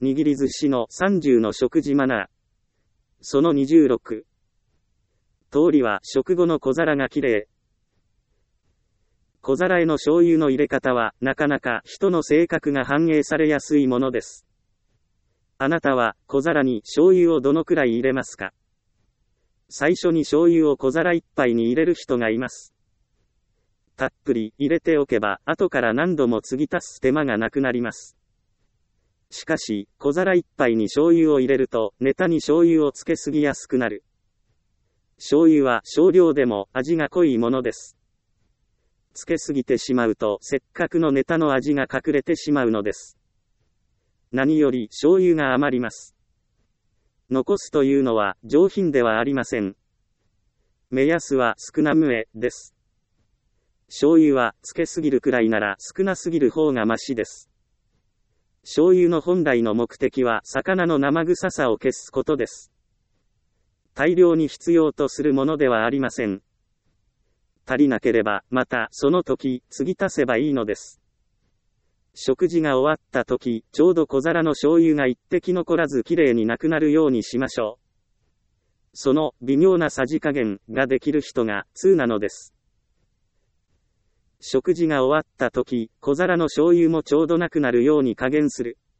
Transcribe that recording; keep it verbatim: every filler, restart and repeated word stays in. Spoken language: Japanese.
握り寿司のさんじゅうの食事マナー。そのにじゅうろく。通りは食後の小皿がきれい。小皿への醤油の入れ方は、なかなか人の性格が反映されやすいものです。あなたは小皿に醤油をどのくらい入れますか？最初に醤油を小皿一杯に入れる人がいます。たっぷり入れておけば、後から何度も継ぎ足す手間がなくなります。しかし、小皿一杯に醤油を入れると、ネタに醤油をつけすぎやすくなる。醤油は少量でも味が濃いものです。つけすぎてしまうと、せっかくのネタの味が隠れてしまうのです。何より醤油が余ります。残すというのは上品ではありません。目安は少なめです。醤油はつけすぎるくらいなら少なすぎる方がマシです。醤油の本来の目的は魚の生臭さを消すことです。大量に必要とするものではありません。足りなければ、またその時、継ぎ足せばいいのです。食事が終わった時、ちょうど小皿の醤油が一滴残らずきれいになくなるようにしましょう。その微妙なさじ加減ができる人が通なのです。食事が終わった時、小皿の醤油もちょうどなくなるように加減する。